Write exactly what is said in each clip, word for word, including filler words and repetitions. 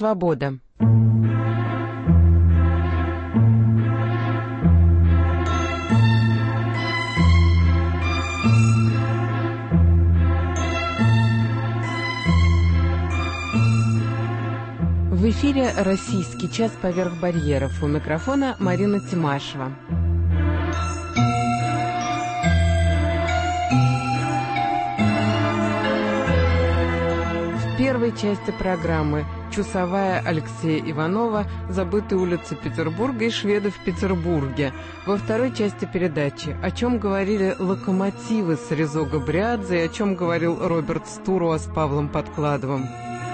Свобода. В эфире «Российский час поверх барьеров». У микрофона Марина Тимашева. В первой части программы «Чусовая» Алексея Иванова, «Забытые улицы Петербурга» и «Шведы в Петербурге». Во второй части передачи «О чем говорили локомотивы» с Резо Габриадзе и «О чем говорил Роберт Стуруа» с Павлом Подкладовым.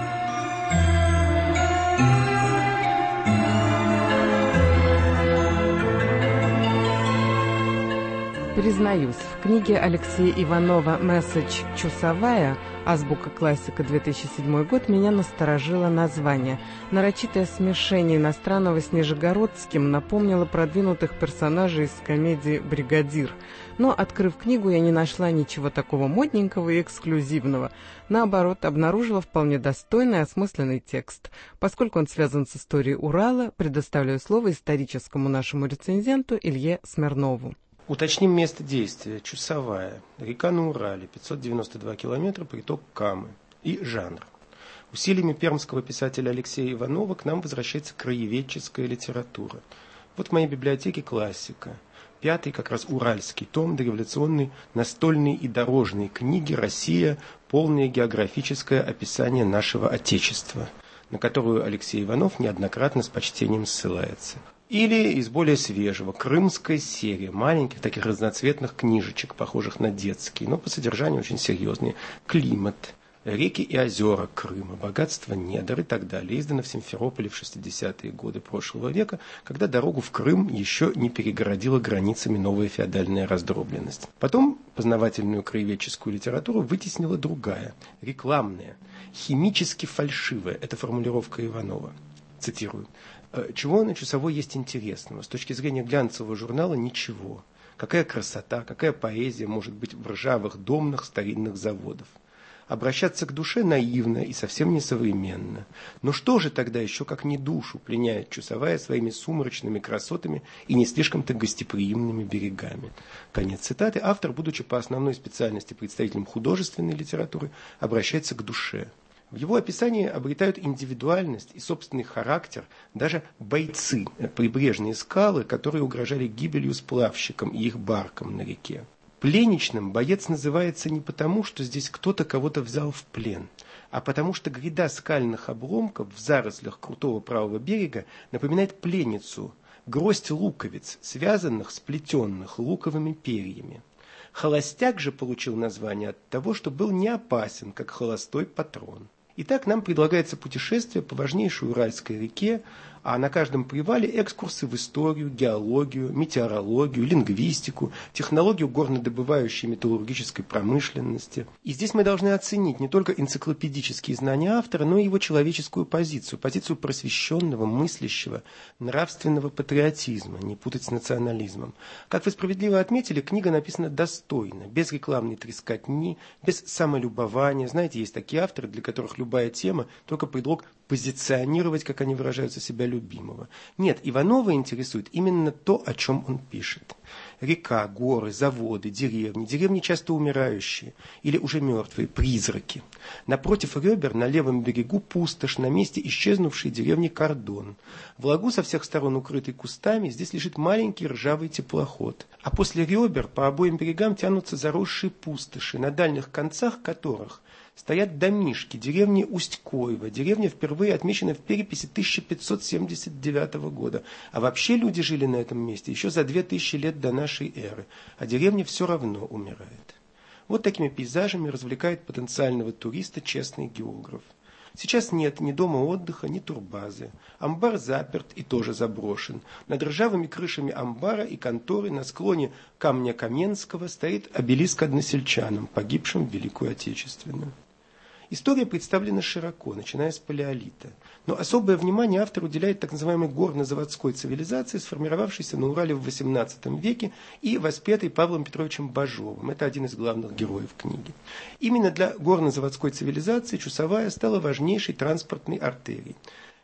Признаюсь, в книге Алексея Иванова «Месседж. Чусовая. Азбука классика. две тысячи седьмой год» меня насторожило название. Нарочитое смешение иностранного с нижегородским напомнило продвинутых персонажей из комедии «Бригадир». Но, открыв книгу, я не нашла ничего такого модненького и эксклюзивного. Наоборот, обнаружила вполне достойный и осмысленный текст. Поскольку он связан с историей Урала, предоставляю слово историческому нашему рецензенту Илье Смирнову. Уточним место действия. Чусовая. Река на Урале. пятьсот девяносто два километра, приток Камы. И жанр. Усилиями пермского писателя Алексея Иванова к нам возвращается краеведческая литература. Вот в моей библиотеке классика. Пятый, как раз уральский том, дореволюционной настольные и дорожные книги «Россия. Полное географическое описание нашего Отечества», на которую Алексей Иванов неоднократно с почтением ссылается. Или из более свежего, крымская серия, маленьких таких разноцветных книжечек, похожих на детские, но по содержанию очень серьезные. Климат, реки и озера Крыма, богатство недр и так далее. Издано в Симферополе в шестидесятые годы прошлого века, когда дорогу в Крым еще не перегородила границами новая феодальная раздробленность. Потом познавательную краеведческую литературу вытеснила другая, рекламная, химически фальшивая. Это формулировка Иванова. Цитирую. Чего на Чусовой есть интересного? С точки зрения глянцевого журнала ничего. Какая красота, какая поэзия может быть в ржавых домнах старинных заводов. Обращаться к душе наивно и совсем не современно. Но что же тогда еще как не душу пленяет Чусовая своими сумрачными красотами и не слишком-то гостеприимными берегами? Конец цитаты. Автор, будучи по основной специальности представителем художественной литературы, обращается к душе. В его описании обретают индивидуальность и собственный характер даже бойцы, прибрежные скалы, которые угрожали гибелью сплавщикам и их баркам на реке. Пленничным боец называется не потому, что здесь кто-то кого-то взял в плен, а потому что гряда скальных обломков в зарослях крутого правого берега напоминает пленницу, гроздь луковиц, связанных, сплетенных луковыми перьями. Холостяк же получил название от того, что был не опасен, как холостой патрон. Итак, нам предлагается путешествие по важнейшей Уральской реке, а на каждом привале экскурсы в историю, геологию, метеорологию, лингвистику, технологию горнодобывающей металлургической промышленности. И здесь мы должны оценить не только энциклопедические знания автора, но и его человеческую позицию, позицию просвещенного, мыслящего, нравственного патриотизма, не путать с национализмом. Как вы справедливо отметили, книга написана достойно, без рекламной трескотни, без самолюбования. Знаете, есть такие авторы, для которых любая тема только предлог позиционировать, как они выражаются, себя любимого. Нет, Иванова интересует именно то, о чем он пишет. Река, горы, заводы, деревни, деревни часто умирающие или уже мертвые, призраки. Напротив ребер на левом берегу пустошь, на месте исчезнувшей деревни Кордон. В лагу со всех сторон укрытый кустами, здесь лежит маленький ржавый теплоход. А после ребер по обоим берегам тянутся заросшие пустоши, на дальних концах которых стоят домишки деревни Усть-Коево. Деревня впервые отмечена в переписи тысяча пятьсот семьдесят девятого года. А вообще люди жили на этом месте еще за две тысячи лет до нашей эры. А деревня все равно умирает. Вот такими пейзажами развлекает потенциального туриста честный географ. Сейчас нет ни дома отдыха, ни турбазы. Амбар заперт и тоже заброшен. Над ржавыми крышами амбара и конторы на склоне Камня Каменского стоит обелиск односельчанам, погибшим в Великую Отечественную. История представлена широко, начиная с палеолита. Но особое внимание автор уделяет так называемой горно-заводской цивилизации, сформировавшейся на Урале в восемнадцатом веке и воспетой Павлом Петровичем Бажовым. Это один из главных героев книги. Именно для горно-заводской цивилизации Чусовая стала важнейшей транспортной артерией.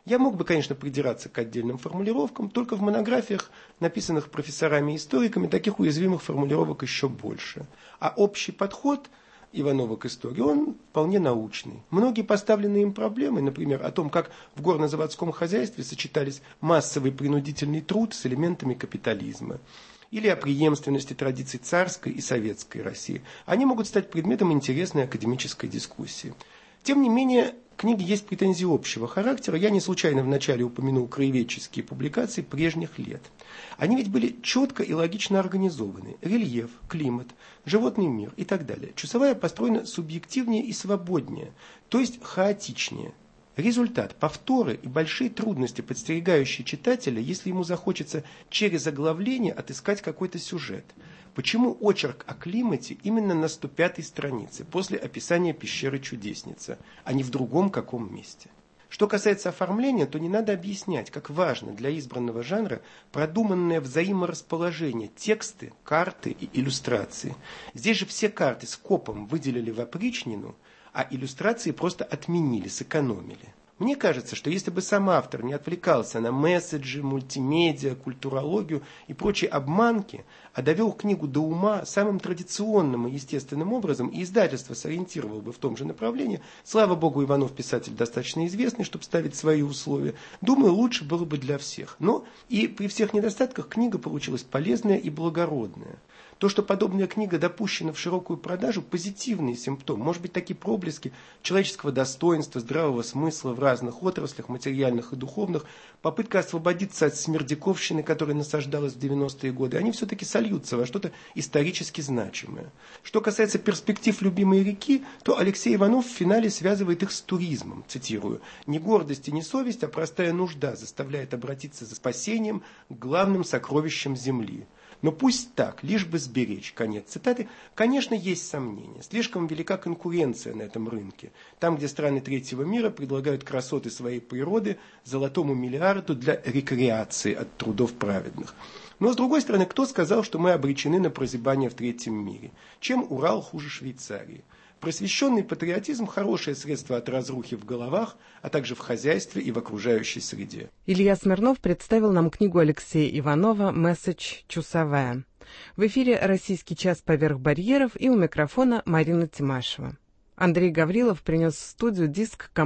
Я мог бы, конечно, придираться к отдельным формулировкам, только в монографиях, написанных профессорами и историками, таких уязвимых формулировок еще больше. А общий подход Иванова к истории, он вполне научный. Многие поставленные им проблемы, например, о том, как в горно-заводском хозяйстве сочетались массовый принудительный труд с элементами капитализма, или о преемственности традиций царской и советской России, они могут стать предметом интересной академической дискуссии. Тем не менее, в книге есть претензии общего характера. Я не случайно вначале упомянул краеведческие публикации прежних лет. Они ведь были четко и логично организованы. Рельеф, климат, животный мир и так далее. Чусовая построена субъективнее и свободнее, то есть хаотичнее. Результат – повторы и большие трудности, подстерегающие читателя, если ему захочется через оглавление отыскать какой-то сюжет. Почему очерк о климате именно на сто пятой странице, после описания пещеры Чудесница, а не в другом каком месте? Что касается оформления, то не надо объяснять, как важно для избранного жанра продуманное взаиморасположение тексты, карты и иллюстрации. Здесь же все карты скопом выделили в опричнину, а иллюстрации просто отменили, сэкономили. Мне кажется, что если бы сам автор не отвлекался на месседжи, мультимедиа, культурологию и прочие обманки, а довел книгу до ума самым традиционным и естественным образом, и издательство сориентировало бы в том же направлении, слава богу, Иванов писатель достаточно известный, чтобы ставить свои условия, думаю, лучше было бы для всех. Но и при всех недостатках книга получилась полезная и благородная. То, что подобная книга допущена в широкую продажу, позитивный симптом. Может быть, такие проблески человеческого достоинства, здравого смысла в разных отраслях, материальных и духовных, попытка освободиться от смердяковщины, которая насаждалась в девяностые годы, они все-таки сольются во что-то исторически значимое. Что касается перспектив любимой реки, то Алексей Иванов в финале связывает их с туризмом, цитирую, «Не гордость и не совесть, а простая нужда заставляет обратиться за спасением к главным сокровищам земли». Но пусть так, лишь бы сберечь. Конец цитаты. Конечно, есть сомнения. Слишком велика конкуренция на этом рынке. Там, где страны третьего мира предлагают красоты своей природы золотому миллиарду для рекреации от трудов праведных. Но, с другой стороны, кто сказал, что мы обречены на прозябание в третьем мире? Чем Урал хуже Швейцарии? Просвещенный патриотизм – хорошее средство от разрухи в головах, а также в хозяйстве и в окружающей среде. Илья Смирнов представил нам книгу Алексея Иванова «Месседж Чусовая». В эфире «Российский час поверх барьеров» и у микрофона Марина Тимашева. Андрей Гаврилов принес в студию диск